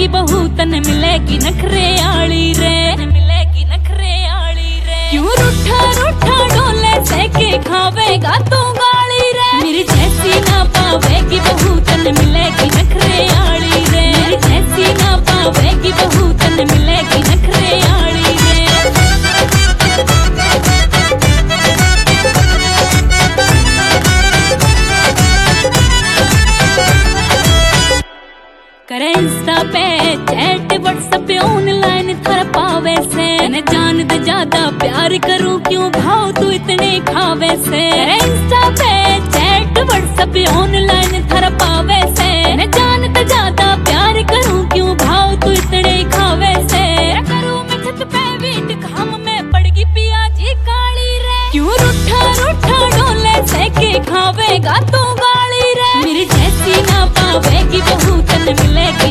पावेगी बहू तन मिलेगी नखरे आली रे, मिलेगी नखरे आली रे। क्यों रूठा रूठा डोले से के खावेगा तू गाली रे, मेरी जैसी ना पावेगी बहू तन मिलेगी नखरे आली रे, मेरी जैसी ना पावेगी बहू तन मिलेगी नखरे आली रे। करे इंस्टा पे चैट व्हाट्सएप पे ऑनलाइन थर पावे से, न जान दे ज्यादा प्यार करूं क्यों भाव तू इतने खावे से। करे इंस्टा पे चैट व्हाट्सएप पे ऑनलाइन थर पावे से, न जान दे ज्यादा प्यार करूं क्यों भाव तू इतने खावे से। करूं मैं छत पे वीट घाम में पड़गी पियाजी काली रे, क्यों रूठा रूठा डोले से के खावेगा तू गाली रे, मेरी जैसी ना पावेगी बहू तन मिलेगी